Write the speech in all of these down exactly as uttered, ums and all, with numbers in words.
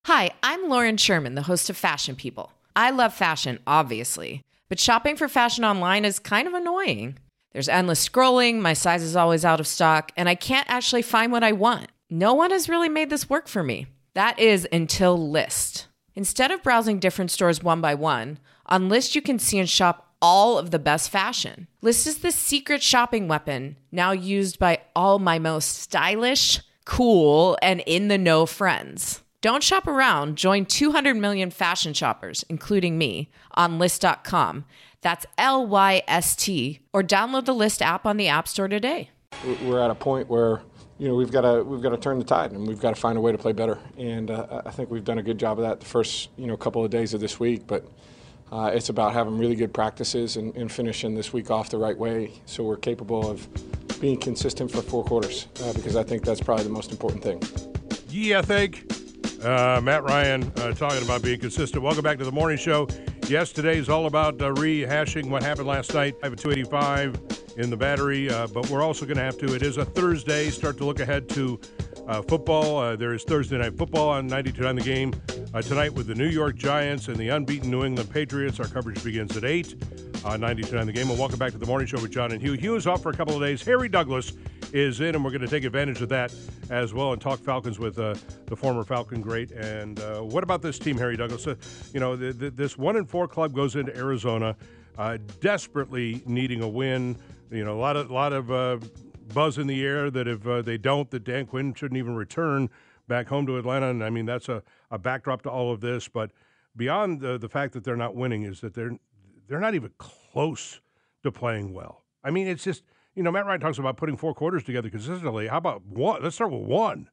Hi, I'm Lauren Sherman, the host of Fashion People. I love fashion, obviously, but shopping for fashion online is kind of annoying. There's endless scrolling, my size is always out of stock, and I can't actually find what I want. No one has really made this work for me. That is until Lyst. Instead of browsing different stores one by one, on Lyst you can see and shop all of the best fashion. Lyst is the secret shopping weapon, now used by all my most stylish, cool, and in-the-know friends. Don't shop around. Join two hundred million fashion shoppers, including me, on Lyst dot com. That's L Y S T, or download the Lyst app on the App Store today. We're at a point where, you know, we've got to we've got to turn the tide, and we've got to find a way to play better. And uh, I think we've done a good job of that the first, you know, couple of days of this week. But uh, it's about having really good practices and, and finishing this week off the right way, so we're capable of being consistent for four quarters. Uh, because I think that's probably the most important thing. Yeah, I think. Uh, Matt Ryan uh, talking about being consistent. Welcome back to the morning show. Yes, today's all about uh, rehashing what happened last night. I have a two eighty-five in the battery, uh, but we're also going to have to, it is a Thursday, start to look ahead to uh, football. Uh, there is Thursday Night Football on ninety-two point nine The Game uh, tonight with the New York Giants and the unbeaten New England Patriots. Our coverage begins at eight on ninety-two point nine The Game. And welcome back to the morning show with John and Hugh. Hugh is off for a couple of days. Harry Douglas is in, and we're going to take advantage of that as well and talk Falcons with uh, the former Falcon great. And uh, what about this team, Harry Douglas? Uh, you know, the, the, this one and four club goes into Arizona, uh, desperately needing a win. You know, a lot of lot of uh, buzz in the air that if uh, they don't, that Dan Quinn shouldn't even return back home to Atlanta. And I mean, that's a, a backdrop to all of this. But beyond the, the fact that they're not winning is that they're they're not even close to playing well. I mean, it's just. You know, Matt Ryan talks about putting four quarters together consistently. How about one? Let's start with one.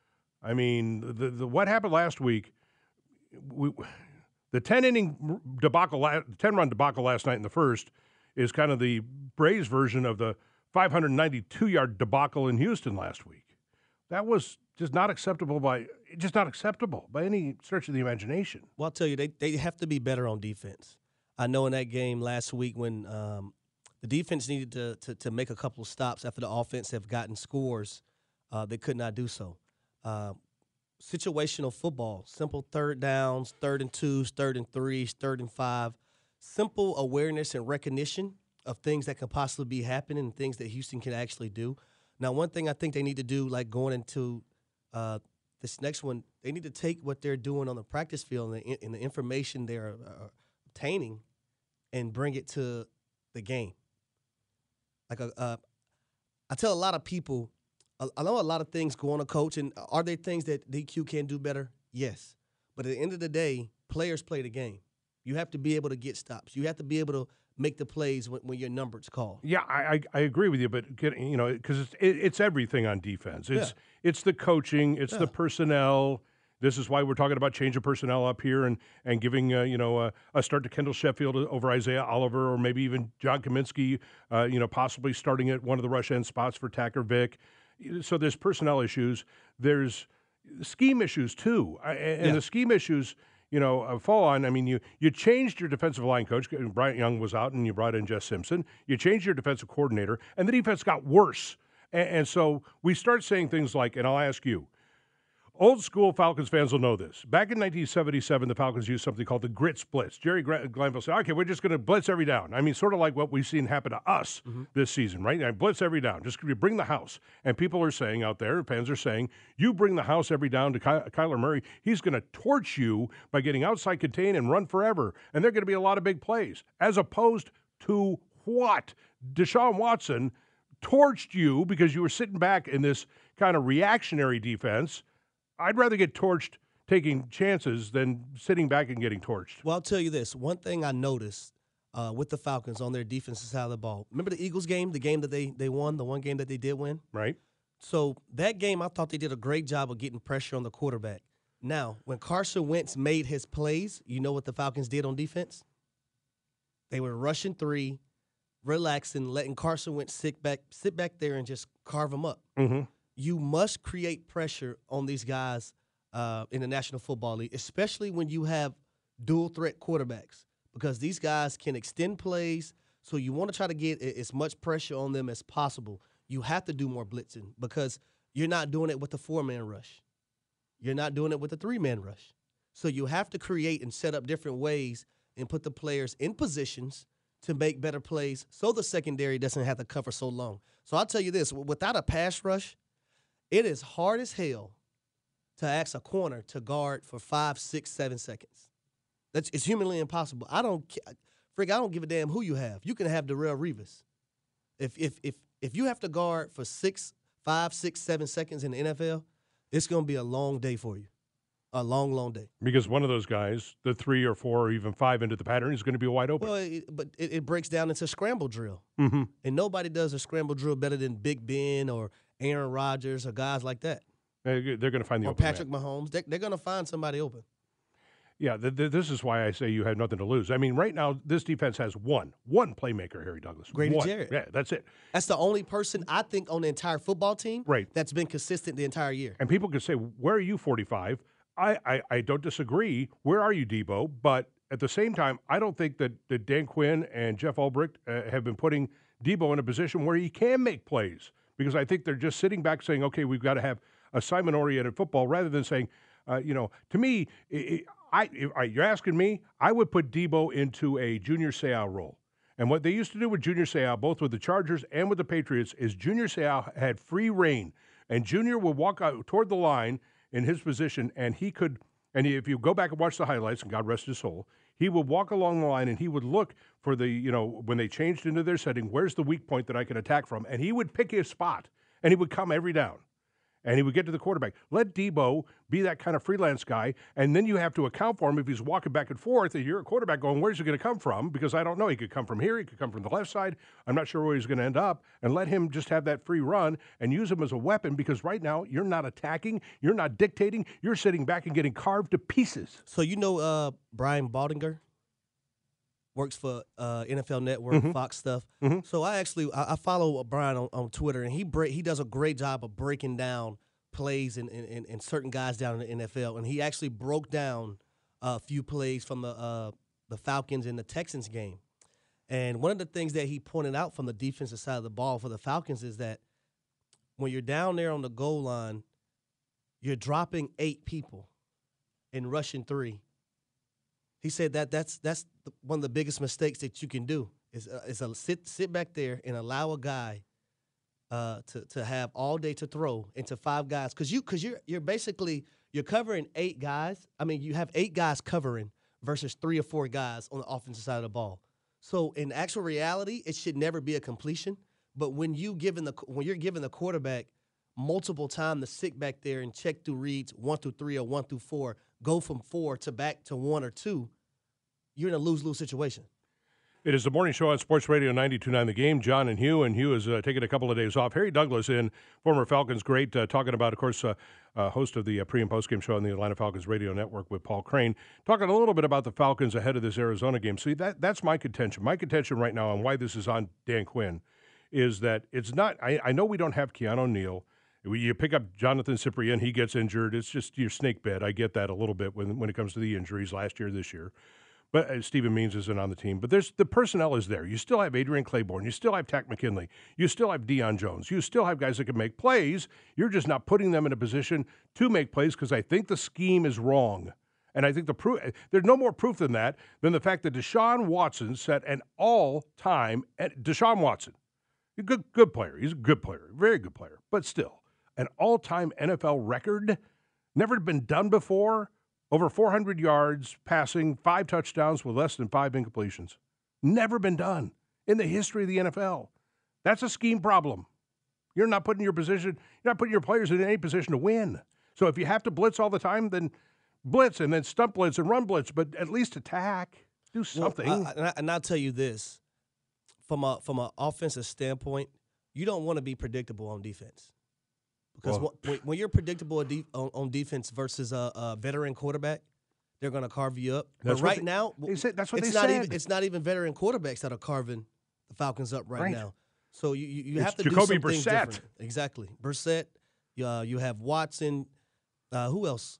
I mean, the, the what happened last week, we, the ten-inning debacle, ten-run debacle last night in the first is kind of the Braves version of the five hundred ninety-two yard debacle in Houston last week. That was just not acceptable by just not acceptable by any stretch of the imagination. Well, I'll tell you, they, they have to be better on defense. I know in that game last week when um, – the defense needed to, to to make a couple of stops after the offense have gotten scores. Uh, they could not do so. Uh, situational football, simple third downs, third and twos, third and threes, third and five. Simple awareness and recognition of things that could possibly be happening and things that Houston can actually do. Now, one thing I think they need to do, like going into uh, this next one, they need to take what they're doing on the practice field and the, and the information they're uh, obtaining and bring it to the game. Like a, uh, I tell a lot of people, I, I know a lot of things go on a coach, and are there things that D Q can do better? Yes. But at the end of the day, players play the game. You have to be able to get stops. You have to be able to make the plays when, when your number's called. Yeah, I, I I agree with you, but you know, because it's it, it's everything on defense. It's yeah. it's the coaching, it's yeah. the personnel. This is why we're talking about change of personnel up here and and giving uh, you know uh, a start to Kendall Sheffield over Isaiah Oliver, or maybe even John Kaminsky, uh, you know, possibly starting at one of the rush end spots for Tacker Vick. So there's personnel issues. There's scheme issues too, and yeah. the scheme issues, you know, uh, fall on. I mean, you you changed your defensive line coach. Bryant Young was out, and you brought in Jess Simpson. You changed your defensive coordinator, and the defense got worse. And, and so we start saying things like, and I'll ask you. Old school Falcons fans will know this. Back in nineteen seventy-seven, the Falcons used something called the grit blitz. Jerry Glanville said, okay, we're just going to blitz every down. I mean, sort of like what we've seen happen to us mm-hmm. this season, right? I blitz every down. Just bring the house. And people are saying out there, fans are saying, you bring the house every down to Ky- Kyler Murray, he's going to torch you by getting outside contain and run forever. And there are going to be a lot of big plays. As opposed to what? Deshaun Watson torched you because you were sitting back in this kind of reactionary defense. I'd rather get torched taking chances than sitting back and getting torched. Well, I'll tell you this. One thing I noticed uh, with the Falcons on their defensive side of the ball. Remember the Eagles game, the game that they, they won, the one game that they did win? Right. So that game, I thought they did a great job of getting pressure on the quarterback. Now, when Carson Wentz made his plays, you know what the Falcons did on defense? They were rushing three, relaxing, letting Carson Wentz sit back, sit back there and just carve them up. Mm-hmm. You must create pressure on these guys uh, in the National Football League, especially when you have dual-threat quarterbacks, because these guys can extend plays, so you want to try to get as much pressure on them as possible. You have to do more blitzing because you're not doing it with the four-man rush. You're not doing it with the three-man rush. So you have to create and set up different ways and put the players in positions to make better plays so the secondary doesn't have to cover so long. So I'll tell you this, without a pass rush, it is hard as hell to ask a corner to guard for five, six, seven seconds. That's it's humanly impossible. I don't Frick, I don't give a damn who you have. You can have Darrelle Revis. If if if if you have to guard for six, five, six, seven seconds in the N F L, it's gonna be a long day for you. A long, long day. Because one of those guys, the three or four or even five into the pattern, is going to be wide open. Well, it, but it, it breaks down into scramble drill. Mm-hmm. And nobody does a scramble drill better than Big Ben or Aaron Rodgers or guys like that. They're going to find the or open Patrick man. Mahomes. They're, they're going to find somebody open. Yeah, th- th- this is why I say you have nothing to lose. I mean, right now, this defense has one. One playmaker, Harry Douglas. Grady one. Jarrett. Yeah, that's it. That's the only person, I think, on the entire football team right. that's been consistent the entire year. And people could say, where are you, forty-five? I, I, I don't disagree. Where are you, Debo? But at the same time, I don't think that, that Dan Quinn and Jeff Ulbrich uh, have been putting Debo in a position where he can make plays, because I think they're just sitting back saying, okay, we've got to have assignment-oriented football, rather than saying, uh, you know, to me, it, I, if I, you're asking me, I would put Debo into a Junior Seau role. And what they used to do with Junior Seau, both with the Chargers and with the Patriots, is Junior Seau had free reign, and Junior would walk out toward the line in his position, and he could, and if you go back and watch the highlights, and God rest his soul, he would walk along the line and he would look for the, you know, when they changed into their setting, where's the weak point that I can attack from? And he would pick his spot, and he would come every down. And he would get to the quarterback. Let Debo be that kind of freelance guy, and then you have to account for him if he's walking back and forth, and you're a quarterback going, where's he going to come from? Because I don't know. He could come from here. He could come from the left side. I'm not sure where he's going to end up. And let him just have that free run and use him as a weapon, because right now you're not attacking. You're not dictating. You're sitting back and getting carved to pieces. So you know uh, Brian Baldinger? Works for uh, N F L Network, mm-hmm. Fox stuff. Mm-hmm. So I actually I, I follow Brian on, on Twitter, and he break, he does a great job of breaking down plays and, and, and certain guys down in the N F L. And he actually broke down a few plays from the uh, the Falcons and the Texans game. And one of the things that he pointed out from the defensive side of the ball for the Falcons is that when you're down there on the goal line, you're dropping eight people and rushing three. He said that that's that's the, one of the biggest mistakes that you can do is uh, is a sit sit back there and allow a guy uh, to to have all day to throw into five guys, because you because you're you're basically you're covering eight guys. I mean, you have eight guys covering versus three or four guys on the offensive side of the ball. So in actual reality, it should never be a completion. But when you given the when you're giving the quarterback multiple time to sit back there and check through reads one through three or one through four, go from four to back to one or two, you're in a lose-lose situation. It is the morning show on Sports Radio ninety-two point nine The Game. John and Hugh, and Hugh is uh, taking a couple of days off. Harry Douglas in, former Falcons great, uh, talking about, of course, uh, uh, host of the uh, pre- and post-game show on the Atlanta Falcons radio network with Paul Crane, talking a little bit about the Falcons ahead of this Arizona game. See, that that's my contention. My contention right now, and why this is on Dan Quinn, is that it's not, I, I know we don't have Keanu Neal. You pick up Jonathan Cyprien, he gets injured. It's just your snake bed. I get that a little bit when when it comes to the injuries last year, this year. But uh, Stephen Means isn't on the team. But there's the personnel is there. You still have Adrian Claiborne. You still have Tack McKinley. You still have Deion Jones. You still have guys that can make plays. You're just not putting them in a position to make plays because I think the scheme is wrong. And I think the proof, there's no more proof than that, than the fact that Deshaun Watson set an all-time, Deshaun Watson, a good, good player. He's a good player, very good player. But still, an all-time N F L record, never been done before. Over four hundred yards passing, five touchdowns with less than five incompletions. Never been done in the history of the N F L. That's a scheme problem. You're not putting your position, you're not putting your players in any position to win. So if you have to blitz all the time, then blitz and then stump blitz and run blitz, but at least attack. Do something. Well, I, I, and I'll tell you this, from a from an offensive standpoint, you don't want to be predictable on defense. Because well, when, when you're predictable on, on defense versus a, a veteran quarterback, they're going to carve you up. But right they, now, they said, that's what it's they not said. Even, it's not even veteran quarterbacks that are carving the Falcons up right, right. now. So you, you, you it's have to Jacoby do some things Brissett. different. Exactly. Brissett. Uh, you have Watson. Uh, who else?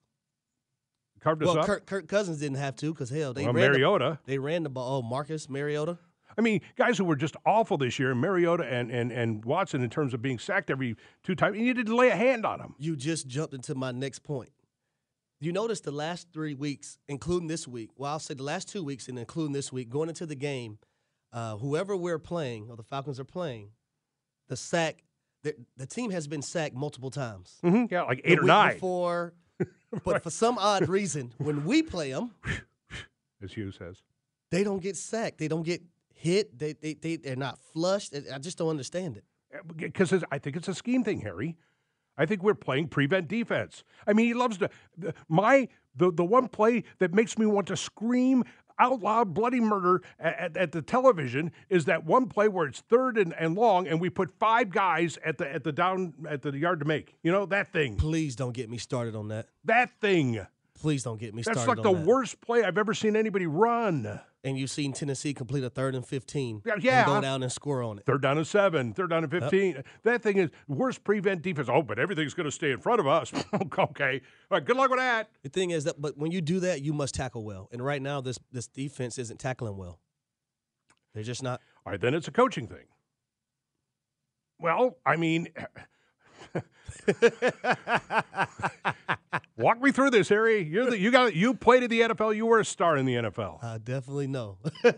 Carved us well, up? Kirk, Kirk Cousins didn't have to because, hell, they well, ran Mariota. The, they ran the ball. Oh, Marcus Mariota. I mean, guys who were just awful this year, Mariota and, and, and Watson, in terms of being sacked every two times, and you didn't lay a hand on them. You just jumped into my next point. You notice the last three weeks, including this week, well, I'll say the last two weeks and including this week, going into the game, uh, whoever we're playing or the Falcons are playing, the sack, the, the team has been sacked multiple times. Mm-hmm. Yeah, like eight the or week nine. Before, but for some odd reason, when we play them, as Hugh says, they don't get sacked. They don't get hit. They, they, they, they're not flushed. I just don't understand it. Because I think it's a scheme thing, Harry. I think we're playing prevent defense. I mean, he loves to the, my the the one play that makes me want to scream out loud bloody murder at, at, at the television is that one play where it's third and, and long, and we put five guys at the at the down at the yard to make. You know that thing. Please don't get me started on that. That thing. Please don't get me That's started. That's like on the that. worst play I've ever seen anybody run. And you've seen Tennessee complete a third and fifteen. Yeah, yeah. And go down and score on it. Third down and seven, third down and fifteen. Yep. That thing is worst prevent defense. Oh, but everything's going to stay in front of us. Okay. All right, good luck with that. The thing is that, but when you do that, you must tackle well. And right now, this this defense isn't tackling well. They're just not. All right, then it's a coaching thing. Well, I mean, walk me through this, Harry. You're the, you got you played in the N F L. You were a star in the N F L. I definitely know.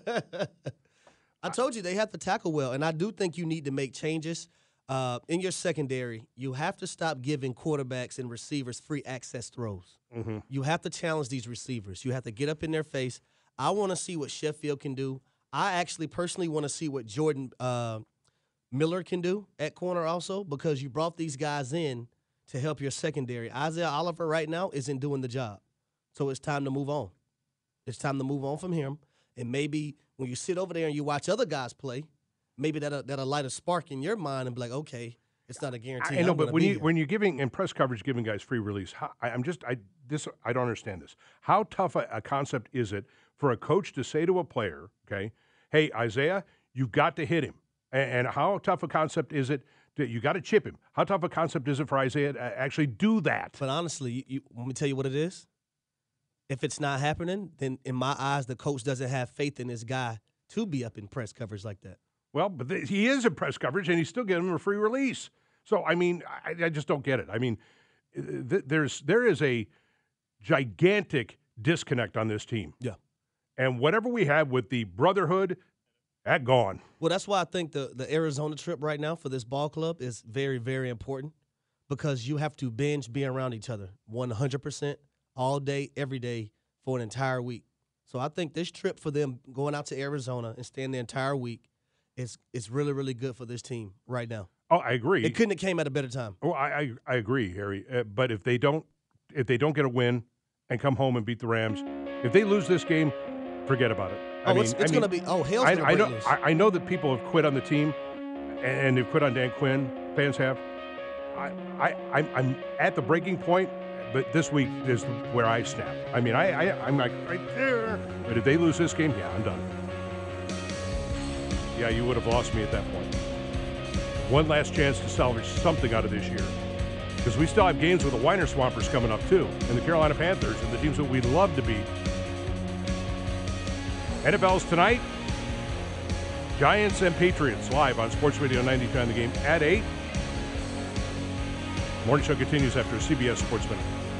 I told you they have to tackle well, and I do think you need to make changes uh, in your secondary. You have to stop giving quarterbacks and receivers free access throws. Mm-hmm. You have to challenge these receivers. You have to get up in their face. I want to see what Sheffield can do. I actually personally want to see what Jordan uh, Miller can do at corner also, because you brought these guys in to help your secondary. Isaiah Oliver right now isn't doing the job. So it's time to move on. It's time to move on from him. And maybe when you sit over there and you watch other guys play, maybe that'll, that'll light a spark in your mind and be like, okay, it's not a guarantee. I know, I'm but when be you here. when you're giving in press coverage, giving guys free release, how, I, I'm just I this I don't understand this. How tough a, a concept is it for a coach to say to a player, okay, hey Isaiah, you've got to hit him, and, and how tough a concept is it? To, you got to chip him. How tough a concept is it for Isaiah to actually do that? But honestly, you, you, let me tell you what it is. If it's not happening, then in my eyes, the coach doesn't have faith in this guy to be up in press coverage like that. Well, but th- he is in press coverage, and he's still giving him a free release. So, I mean, I, I just don't get it. I mean, th- there's there is a gigantic disconnect on this team. Yeah. And whatever we have with the brotherhood, that gone. Well, that's why I think the, the Arizona trip right now for this ball club is very, very important, because you have to binge being around each other one hundred percent all day, every day for an entire week. So I think this trip for them going out to Arizona and staying the entire week is is really, really good for this team right now. Oh, I agree. It couldn't have came at a better time. Oh, I I, I agree, Harry. Uh, but if they don't, if they don't get a win and come home and beat the Rams, if they lose this game, forget about it. Oh, I mean, it's, it's I mean, going to be. Oh, hell's I, going to I break know. loose. I, I know that people have quit on the team, and, and they've quit on Dan Quinn. Fans have. I I I'm, I'm at the breaking point. But this week is where I snap. I mean, I, I, I'm like right there. But if they lose this game, yeah, I'm done. Yeah, you would have lost me at that point. One last chance to salvage something out of this year. Because we still have games with the Weiner Swampers coming up, too. And the Carolina Panthers and the teams that we'd love to beat. N F L's tonight. Giants and Patriots live on Sports Radio ninety-two on the game at eight. Morning show continues after a C B S Sports Minute.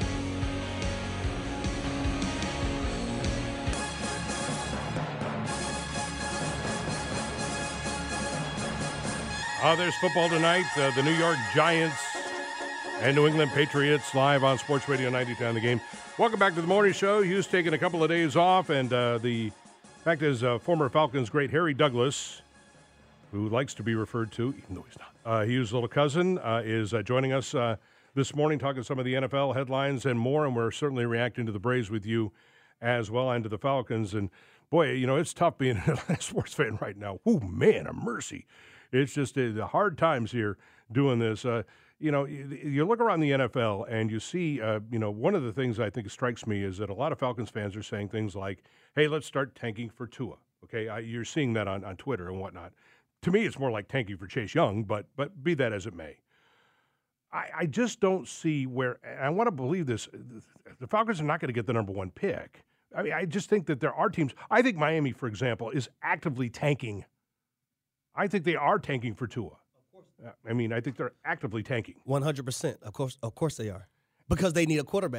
Uh, there's football tonight. Uh, the New York Giants and New England Patriots live on Sports Radio ninety-two on the game. Welcome back to the morning show. Hugh's taking a couple of days off, and uh, the fact is, uh, former Falcons great Harry Douglas, who likes to be referred to, even though he's not, uh, Hugh's little cousin, uh, is uh, joining us uh, this morning, talking some of the N F L headlines and more, and we're certainly reacting to the Braves with you as well, and to the Falcons. And boy, you know, it's tough being a sports fan right now. Oh man, a mercy. It's just uh, the hard times here doing this. Uh, you know, you, you look around the N F L and you see, uh, you know, one of the things I think strikes me is that a lot of Falcons fans are saying things like, hey, let's start tanking for Tua. Okay, I, you're seeing that on, on Twitter and whatnot. To me, it's more like tanking for Chase Young, but but be that as it may. I, I just don't see where, and I want to believe this, the Falcons are not going to get the number one pick. I mean, I just think that there are teams. I think Miami, for example, is actively tanking. I think they are tanking for Tua. Of course. I mean, I think they're actively tanking. one hundred percent. Of course, of course they are. Because they need a quarterback.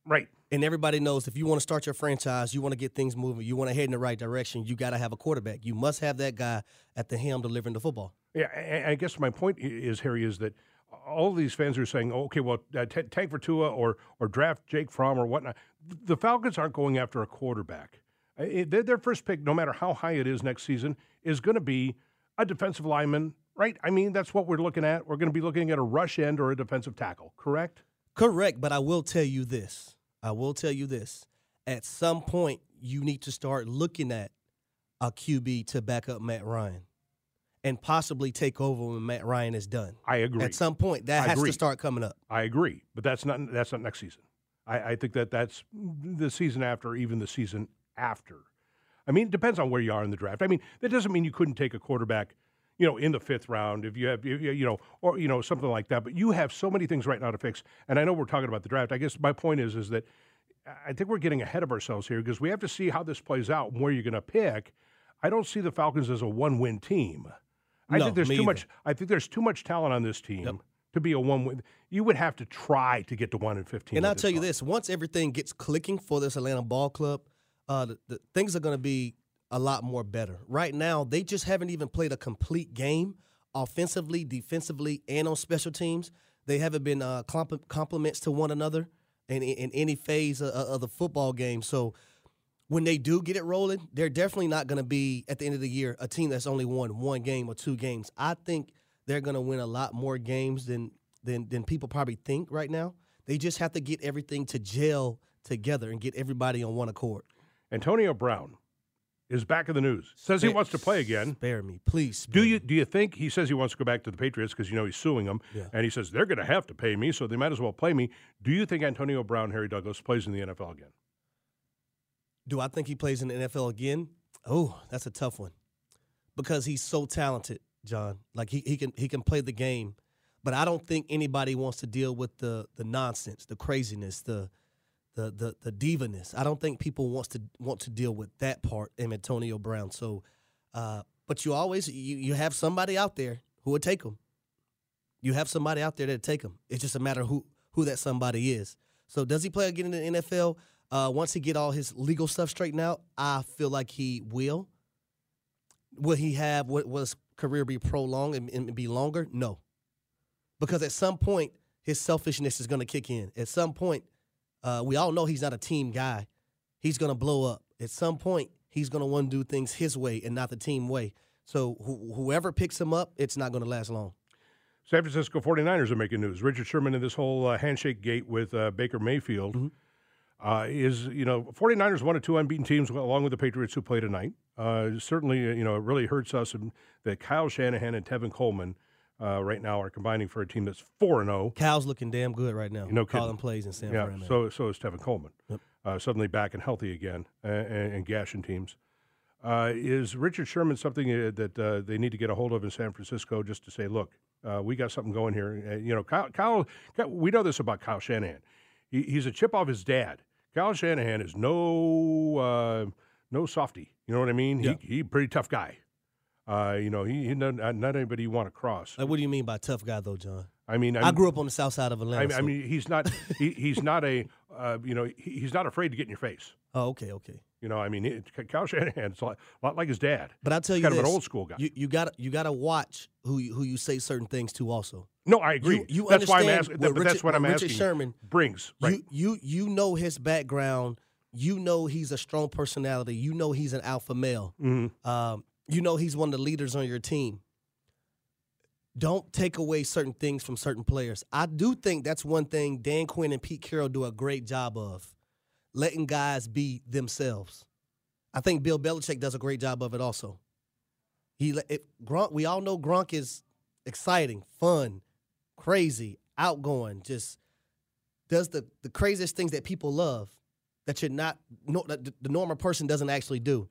Right. And everybody knows if you want to start your franchise, you want to get things moving, you want to head in the right direction, you got to have a quarterback. You must have that guy at the helm delivering the football. Yeah, I guess my point is, Harry, is that all of these fans are saying, oh, okay, well, uh, t- tank for Tua or or draft Jake Fromm or whatnot. The Falcons aren't going after a quarterback. It, their first pick, no matter how high it is next season, is going to be a defensive lineman, right? I mean, that's what we're looking at. We're going to be looking at a rush end or a defensive tackle, correct? Correct, but I will tell you this. I will tell you this. At some point, you need to start looking at a Q B to back up Matt Ryan and possibly take over when Matt Ryan is done. I agree. At some point, that I has agree. to start coming up. I agree, but that's not that's not next season. I, I think that that's the season after, even the season after. I mean, it depends on where you are in the draft. I mean, that doesn't mean you couldn't take a quarterback, you know, in the fifth round if you have, you know, or, you know, something like that. But you have so many things right now to fix. And I know we're talking about the draft. I guess my point is, is that I think we're getting ahead of ourselves here because we have to see how this plays out and where you're going to pick. I don't see the Falcons as a one-win team. I no, think there's too either. much. I think there's too much talent on this team Yep. to be a one-win. You would have to try to get to one and fifteen. And I'll this tell you time. this: once everything gets clicking for this Atlanta ball club, uh, the, the things are going to be a lot more better. Right now, they just haven't even played a complete game, offensively, defensively, and on special teams. They haven't been uh, comp- compliments to one another in, in any phase of, of the football game. So when they do get it rolling, they're definitely not going to be, at the end of the year, a team that's only won one game or two games. I think they're going to win a lot more games than, than, than people probably think right now. They just have to get everything to gel together and get everybody on one accord. Antonio Brown is back in the news. Says he wants to play again. Spare me, please. Spare Do you me. do you think he says he wants to go back to the Patriots because you know he's suing them, Yeah. and he says they're going to have to pay me, so they might as well play me. Do you think Antonio Brown, Harry Douglas, plays in the N F L again? Do I think he plays in the N F L again? Oh, that's a tough one because he's so talented, John. Like he, he can he can play the game, but I don't think anybody wants to deal with the the nonsense, the craziness, the the the the divaness. I don't think people wants to want to deal with that part in Antonio Brown. So, uh, but you always you you have somebody out there who would take him. You have somebody out there that take him. It's just a matter of who who that somebody is. So does he play again in the N F L? Uh, once he get all his legal stuff straightened out, I feel like he will. Will he have what will his career be prolonged and, and be longer? No, because at some point his selfishness is going to kick in. At some point, uh, we all know he's not a team guy. He's going to blow up. At some point, he's going to want to do things his way and not the team way. So wh- whoever picks him up, it's not going to last long. San Francisco forty-niners are making news. Richard Sherman in this whole uh, handshake gate with uh, Baker Mayfield. Mm-hmm. Uh, is, you know, forty-niners one of two unbeaten teams along with the Patriots who play tonight. Uh, certainly, you know, it really hurts us that Kyle Shanahan and Tevin Coleman uh, right now are combining for a team that's four and oh. Kyle's looking damn good right now. No kidding. Calling plays in San Yeah, Fran. so, so is Tevin Coleman. Yep. Uh, suddenly back and healthy again uh, and, and gashing teams. Uh, is Richard Sherman something uh, that uh, they need to get a hold of in San Francisco just to say, look, uh, we got something going here? Uh, you know, Kyle, Kyle, we know this about Kyle Shanahan. He, he's a chip off his dad. Kyle Shanahan is no uh, no softy. You know what I mean? Yeah. He he pretty tough guy. Uh, you know, he, he not, not anybody you want to cross. Like, what do you mean by tough guy, though, John? I mean, I'm, I grew up on the south side of Atlanta. I mean, so. I mean he's not he, he's not a uh, you know he, he's not afraid to get in your face. Oh, okay, okay. You know, I mean, it, Kyle Shanahan's a lot, a lot like his dad. But I'll tell He's you kind this, of an old school guy. You, you got you got to watch who you, who you say certain things to. Also, no, I agree. You, you that's why I'm understand asking. what But that's Richard- what I'm what asking. Richard Sherman brings right. You you you know his background. You know he's a strong personality. You know he's an alpha male. Mm-hmm. Um, you know he's one of the leaders on your team. Don't take away certain things from certain players. I do think that's one thing Dan Quinn and Pete Carroll do a great job of, letting guys be themselves. I think Bill Belichick does a great job of it also. He it, Gronk, we all know Gronk is exciting, fun, crazy, outgoing, just does the, the craziest things that people love that you're not no, that the normal person doesn't actually do.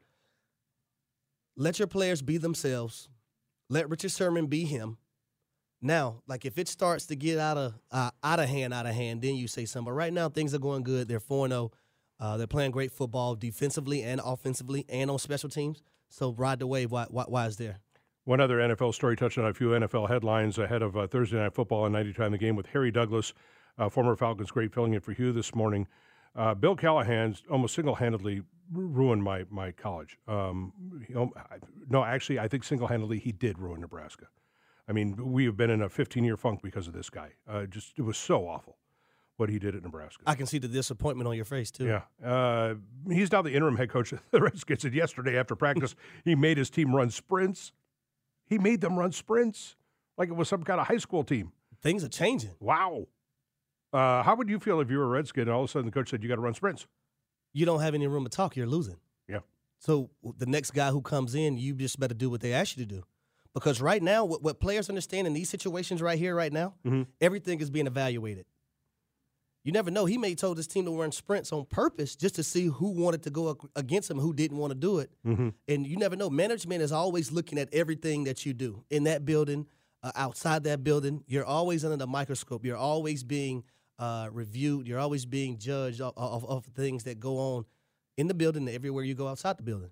Let your players be themselves. Let Richard Sherman be him. Now, like if it starts to get out of uh, out of hand, out of hand, then you say something. But right now, things are going good. They're four and oh. Uh, they're playing great football defensively and offensively and on special teams. So ride the wave. Why, why, why is there? One other N F L story, touching on a few N F L headlines ahead of uh, Thursday Night Football on ninety Time the Game with Harry Douglas, uh, former Falcons great, filling in for Hugh this morning. Uh, Bill Callahan's almost single-handedly ruined my my college. Um, he, no, actually, I think single-handedly he did ruin Nebraska. I mean, we have been in a fifteen-year funk because of this guy. Uh, just it was so awful what he did at Nebraska. I can see the disappointment on your face, too. Yeah. Uh, he's now the interim head coach of the Redskins, and yesterday after practice, he made his team run sprints. He made them run sprints like it was some kind of high school team. Things are changing. Wow. Uh, how would you feel if you were a Redskin and all of a sudden the coach said you got to run sprints? You don't have any room to talk. You're losing. Yeah. So the next guy who comes in, you just better do what they ask you to do. Because right now, what, what players understand in these situations right here, right now, mm-hmm. everything is being evaluated. You never know. He may have told his team to run sprints on purpose just to see who wanted to go against him, who didn't want to do it. Mm-hmm. And you never know. Management is always looking at everything that you do in that building, uh, outside that building. You're always under the microscope. You're always being uh, reviewed. You're always being judged of, of, of things that go on in the building and everywhere you go outside the building.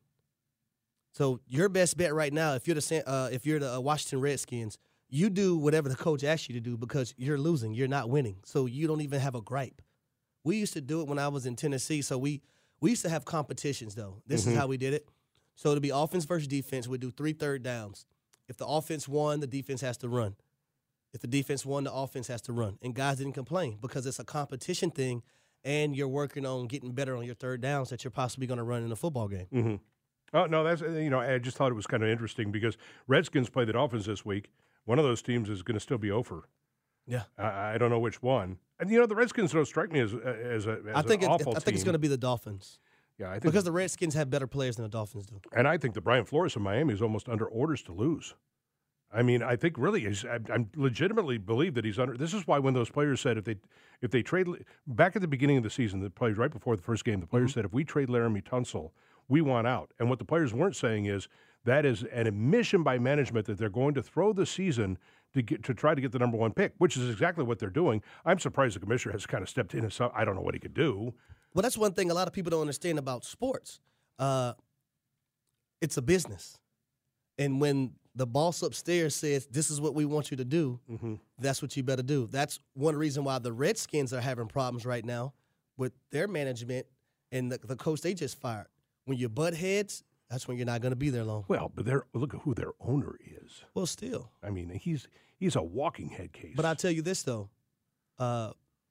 So your best bet right now, if you're the uh, if you're the uh, Washington Redskins, you do whatever the coach asks you to do because you're losing. You're not winning. So you don't even have a gripe. We used to do it when I was in Tennessee. So we, we used to have competitions, though. This mm-hmm. is how we did it. So it'd be offense versus defense. We'd do three third downs. If the offense won, the defense has to run. If the defense won, the offense has to run. And guys didn't complain because it's a competition thing, and you're working on getting better on your third downs that you're possibly going to run in a football game. Mm-hmm. Oh, no, that's, you know, I just thought it was kind of interesting because Redskins play the Dolphins this week. One of those teams is going to still be over. Yeah. I, I don't know which one. And, you know, the Redskins don't strike me as, as, a, as I think an it, awful I think team. it's going to be the Dolphins. Yeah, I think because the Redskins have better players than the Dolphins do. And I think that Brian Flores in Miami is almost under orders to lose. I mean, I think really he's, I, I legitimately believe that he's under. This is why when those players said if they if they trade back at the beginning of the season, the players right before the first game, the players mm-hmm. said if we trade Laramie Tunsil, we want out. And what the players weren't saying is that is an admission by management that they're going to throw the season to get to try to get the number one pick, which is exactly what they're doing. I'm surprised the commissioner has kind of stepped in and so I don't know what he could do. Well, that's one thing a lot of people don't understand about sports. Uh, it's a business. And when the boss upstairs says, this is what we want you to do, mm-hmm. that's what you better do. That's one reason why the Redskins are having problems right now with their management and the, the coach they just fired. When you butt heads, that's when you're not going to be there long. Well, but they're, look at who their owner is. Well, still. I mean, he's he's a walking head case. But I'll tell you this, though. Uh,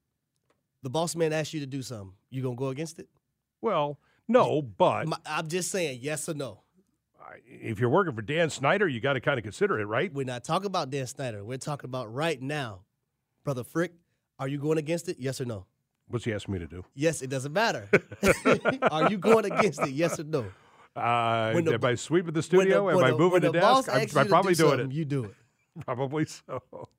the boss man asks you to do something. You going to go against it? Well, no, but. My, I'm just saying yes or no. If you're working for Dan Snyder, you got to kind of consider it, right? We're not talking about Dan Snyder. We're talking about right now. Brother Frick, are you going against it? Yes or no? What's he asking me to do? Yes, it doesn't matter. Are you going against it? Yes or no? Uh, the, am I sweeping the studio? The, am I the, moving the, the desk? I'm, I'm probably do doing it. You do it. Probably so.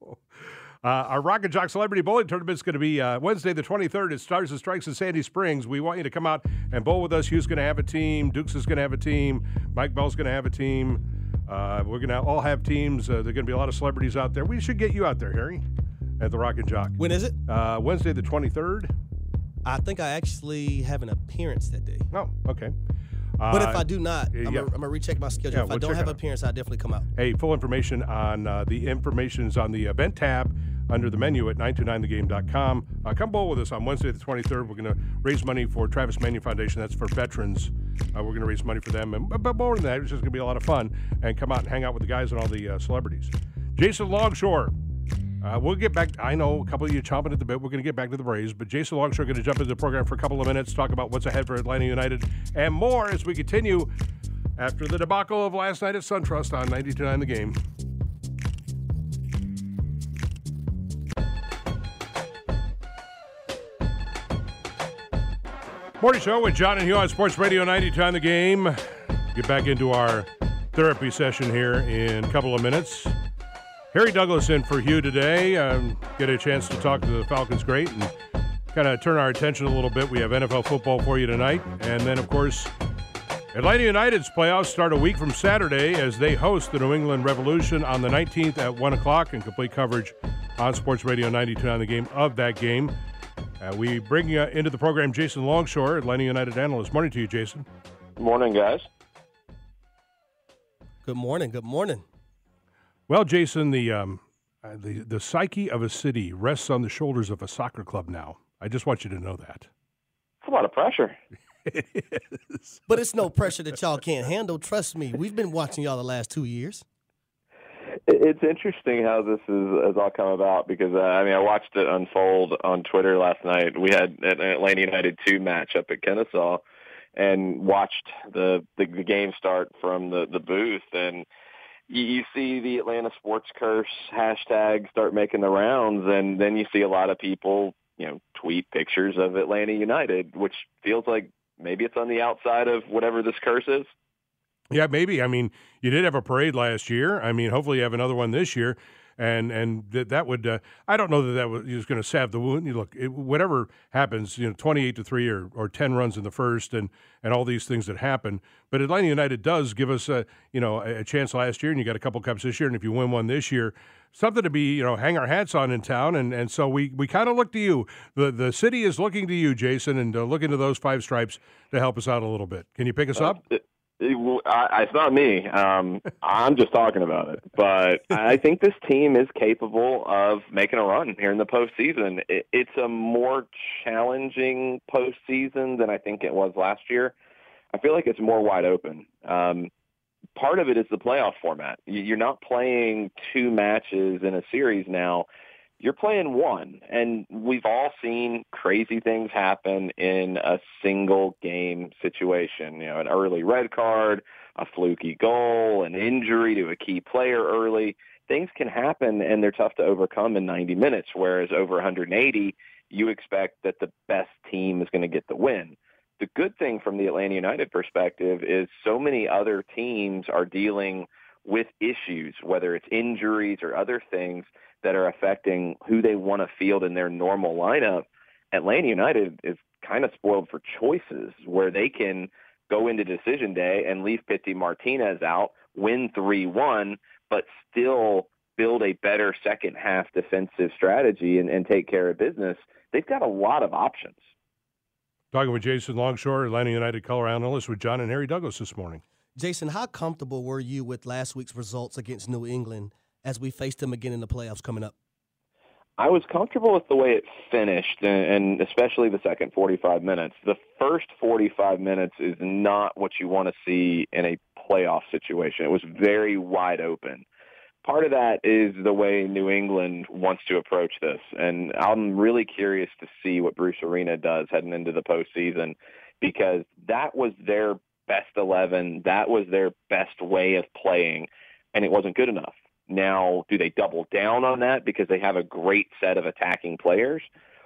Uh, our Rock and Jock Celebrity Bowling Tournament is going to be uh, Wednesday the twenty-third. It Stars and Strikes in Sandy Springs. We want you to come out and bowl with us. Hugh's going to have a team. Dukes is going to have a team. Mike Bell's going to have a team. Uh, we're going to all have teams. Uh, there are going to be a lot of celebrities out there. We should get you out there, Harry, at the Rock and Jock. When is it? Uh, Wednesday the twenty-third. I think I actually have an appearance that day. Oh, okay. But if I do not, I'm yeah. going to recheck my schedule. Yeah, if we'll I don't have an appearance, I'll definitely come out. Hey, full information on uh, the information is on the event tab under the menu at nine two nine the game dot com. Uh, come bowl with us on Wednesday the twenty-third. We're going to raise money for Travis Manion Foundation. That's for veterans. Uh, we're going to raise money for them. And, but more than that, it's just going to be a lot of fun. And come out and hang out with the guys and all the uh, celebrities. Jason Longshore. Uh, we'll get back. I know a couple of you chomping at the bit. We're going to get back to the Braves, but Jason Longshore going to jump into the program for a couple of minutes, talk about what's ahead for Atlanta United and more as we continue after the debacle of last night at SunTrust on ninety-two point nine The Game. Morning show with John and Hugh on Sports Radio ninety-two point nine The Game. Get back into our therapy session here in a couple of minutes. Harry Douglas in for Hugh today. Um, get a chance to talk to the Falcons great and kind of turn our attention a little bit. We have N F L football for you tonight. And then, of course, Atlanta United's playoffs start a week from Saturday as they host the New England Revolution on the nineteenth at one o'clock, and complete coverage on Sports Radio ninety-two point nine The Game of that game. Uh, we bring uh, into the program Jason Longshore, Atlanta United analyst. Morning to you, Jason. Good morning, guys. Good morning. Good morning. Well, Jason, the, um, uh, the the psyche of a city rests on the shoulders of a soccer club now. I just want you to know that. It's a lot of pressure. It is. But it's no pressure that y'all can't handle. Trust me. We've been watching y'all the last two years. It's interesting how this is, has all come about because, uh, I mean, I watched it unfold on Twitter last night. We had an Atlanta United two match up at Kennesaw and watched the, the, the game start from the, the booth. And you, you see the Atlanta Sports Curse hashtag start making the rounds, and then you see a lot of people, you know, tweet pictures of Atlanta United, which feels like maybe it's on the outside of whatever this curse is. Yeah, maybe. I mean, you did have a parade last year. I mean, hopefully you have another one this year. And and that, that would uh, I don't know that that was, was going to salve the wound. You look, it, whatever happens, you know, twenty-eight to three or, or ten runs in the first, and, and all these things that happen. But Atlanta United does give us a you know a, a chance last year, and you got a couple cups this year. And if you win one this year, something to be you know hang our hats on in town. And, and so we, we kind of look to you. The the city is looking to you, Jason, and uh, looking to those five stripes to help us out a little bit. Can you pick us Uh, up? it- It, I, it's not me. Um, I'm just talking about it. But I think this team is capable of making a run here in the postseason. It, it's a more challenging postseason than I think it was last year. I feel like it's more wide open. Um, part of it is the playoff format. You're not playing two matches in a series now. You're playing one, and we've all seen crazy things happen in a single game situation. You know, an early red card, a fluky goal, an injury to a key player early. Things can happen, and they're tough to overcome in ninety minutes, whereas over one hundred eighty, you expect that the best team is going to get the win. The good thing from the Atlanta United perspective is so many other teams are dealing with issues, whether it's injuries or other things that are affecting who they want to field in their normal lineup. Atlanta United is kind of spoiled for choices where they can go into decision day and leave Pity Martinez out, win three one, but still build a better second half defensive strategy and, and take care of business. They've got a lot of options. Talking with Jason Longshore, Atlanta United color analyst, with John and Harry Douglas this morning. Jason, how comfortable were you with last week's results against New England as we face them again in the playoffs coming up? I was comfortable with the way it finished, and, and especially the second forty-five minutes. The first forty-five minutes is not what you want to see in a playoff situation. It was very wide open. Part of that is the way New England wants to approach this, and I'm really curious to see what Bruce Arena does heading into the postseason, because that was their best eleven. That was their best way of playing, and it wasn't good enough. Now, do they double down on that because they have a great set of attacking players?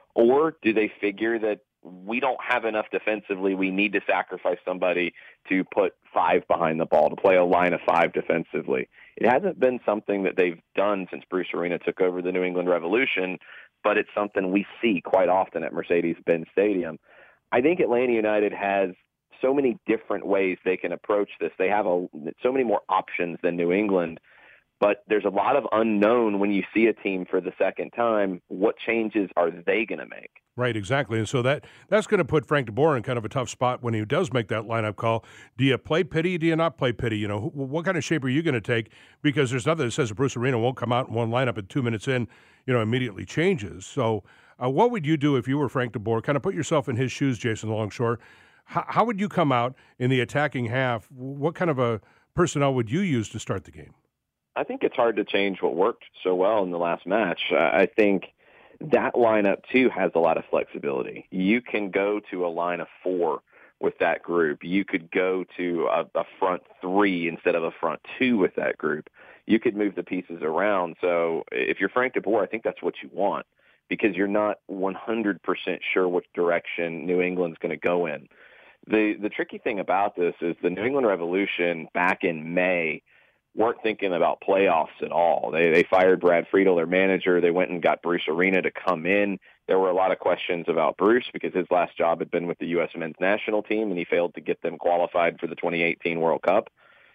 Or do they figure that we don't have enough defensively, we need to sacrifice somebody to put five behind the ball, to play a line of five defensively? It hasn't been something that they've done since Bruce Arena took over the New England Revolution, but it's something we see quite often at Mercedes-Benz Stadium. I think Atlanta United has so many different ways they can approach this. They have a, so many more options than New England. But there's a lot of unknown when you see a team for the second time. What changes are they going to make? Right, exactly. And so that that's going to put Frank DeBoer in kind of a tough spot when he does make that lineup call. Do you play Pity? Do you not play Pity? You know, what kind of shape are you going to take? Because there's nothing that says Bruce Arena won't come out in one lineup and two minutes in, you know, immediately changes. So uh, what would you do if you were Frank DeBoer? Kind of put yourself in his shoes, Jason Longshore. How, how would you come out in the attacking half? What kind of a personnel would you use to start the game? I think it's hard to change what worked so well in the last match. I think that lineup, too, has a lot of flexibility. You can go to a line of four with that group. You could go to a, a front three instead of a front two with that group. You could move the pieces around. So if you're Frank DeBoer, I think that's what you want, because you're not one hundred percent sure which direction New England's going to go in. The, the tricky thing about this is the New England Revolution back in May weren't thinking about playoffs at all. They they fired Brad Friedel, their manager. They went and got Bruce Arena to come in. There were a lot of questions about Bruce because his last job had been with the U S men's national team, and he failed to get them qualified for the twenty eighteen World Cup.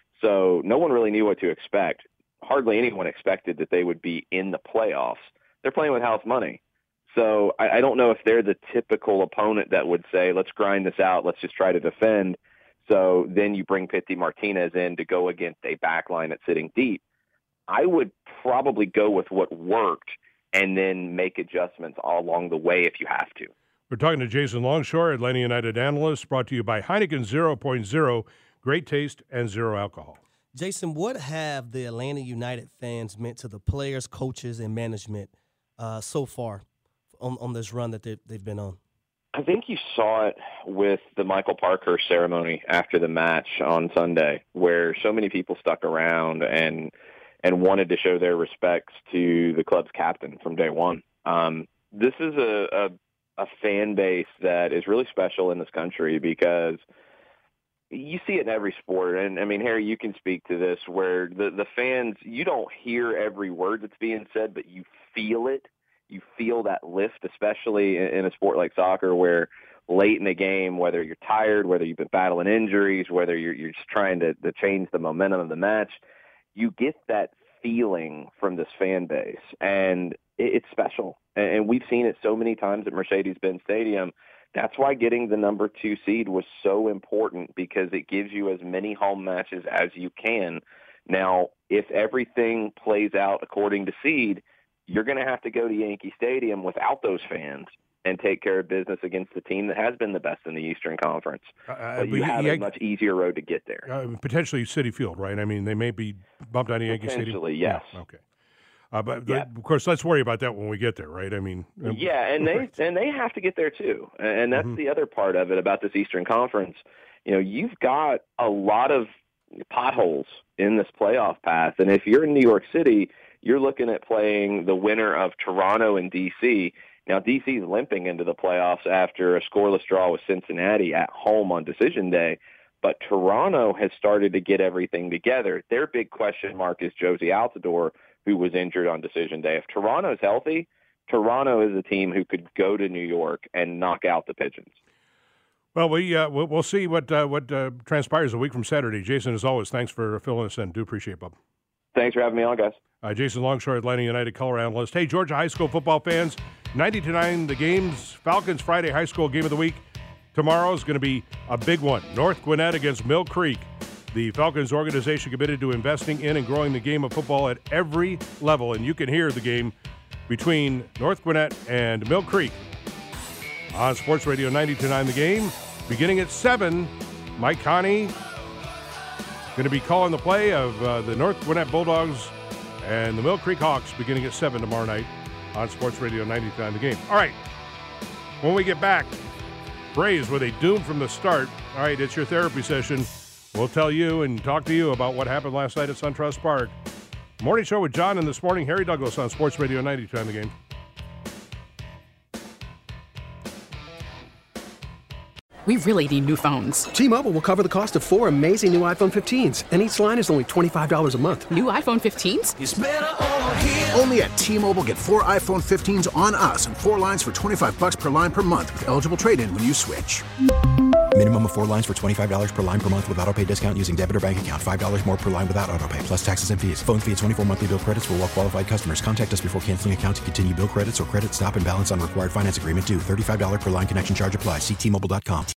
So no one really knew what to expect. Hardly anyone expected that they would be in the playoffs. They're playing with house money. So I, I don't know if they're the typical opponent that would say, let's grind this out, let's just try to defend. So then you bring Pity Martinez in to go against a back line that's sitting deep. I would probably go with what worked and then make adjustments all along the way if you have to. We're talking to Jason Longshore, Atlanta United analyst, brought to you by Heineken zero point zero. Great taste and zero alcohol. Jason, what have the Atlanta United fans meant to the players, coaches, and management uh, so far on, on this run that they've, they've been on? I think you saw it with the Michael Parkhurst ceremony after the match on Sunday, where so many people stuck around and and wanted to show their respects to the club's captain from day one. Um, this is a, a, a fan base that is really special in this country because you see it in every sport. And, I mean, Harry, you can speak to this, where the, the fans, you don't hear every word that's being said, but you feel it. You feel that lift, especially in, in a sport like soccer where late in the game, whether you're tired, whether you've been battling injuries, whether you're, you're just trying to, to change the momentum of the match, you get that feeling from this fan base. And it, it's special. And, and we've seen it so many times at Mercedes-Benz Stadium. That's why getting the number two seed was so important, because it gives you as many home matches as you can. Now, if everything plays out according to seed, you're going to have to go to Yankee Stadium without those fans and take care of business against the team that has been the best in the Eastern Conference. Uh, but you but have yeah, a much easier road to get there. Uh, potentially Citi Field, right? I mean, they may be bumped on Yankee Stadium. Potentially, yes. Yeah, okay. Uh, but yeah. Of course, let's worry about that when we get there, right? I mean, yeah, and they and they have to get there too, and that's mm-hmm. the other part of it about this Eastern Conference. You know, you've got a lot of potholes in this playoff path, and if you're in New York City, you're looking at playing the winner of Toronto and D C. Now, D C is limping into the playoffs after a scoreless draw with Cincinnati at home on decision day, but Toronto has started to get everything together. Their big question mark is Josie Altidore, who was injured on decision day. If Toronto's healthy, Toronto is a team who could go to New York and knock out the Pigeons. Well, we, uh, we'll, we'll see what uh, what uh, transpires a week from Saturday. Jason, as always, thanks for filling us in. Do appreciate it, Bob. Thanks for having me on, guys. Uh, Jason Longshore, Atlanta United color analyst. Hey, Georgia high school football fans, ninety to nine the games. Falcons Friday high school game of the week. Tomorrow is going to be a big one. North Gwinnett against Mill Creek. The Falcons organization committed to investing in and growing the game of football at every level, and you can hear the game between North Gwinnett and Mill Creek on Sports Radio ninety to nine the game. Beginning at seven, Mike Connie going to be calling the play of uh, the North Gwinnett Bulldogs and the Mill Creek Hawks beginning at seven tomorrow night on Sports Radio ninety to nine the game. All right, when we get back, Braves were they doomed from the start. All right, it's your therapy session. We'll tell you and talk to you about what happened last night at SunTrust Park. Morning Show with John and this morning, Harry Douglas on Sports Radio ninety to nine the game. We really need new phones. T-Mobile will cover the cost of four amazing new iPhone fifteens, and each line is only twenty-five dollars a month. New iPhone fifteens? It's better over here. Only at T-Mobile, get four iPhone fifteens on us and four lines for twenty-five dollars per line per month with eligible trade-in when you switch. Minimum of four lines for twenty-five dollars per line per month with autopay discount using debit or bank account. five dollars more per line without autopay, plus taxes and fees. Phone fee at twenty-four monthly bill credits for well-qualified customers. Contact us before canceling account to continue bill credits or credit stop and balance on required finance agreement due. thirty-five dollars per line connection charge applies. See T Mobile dot com.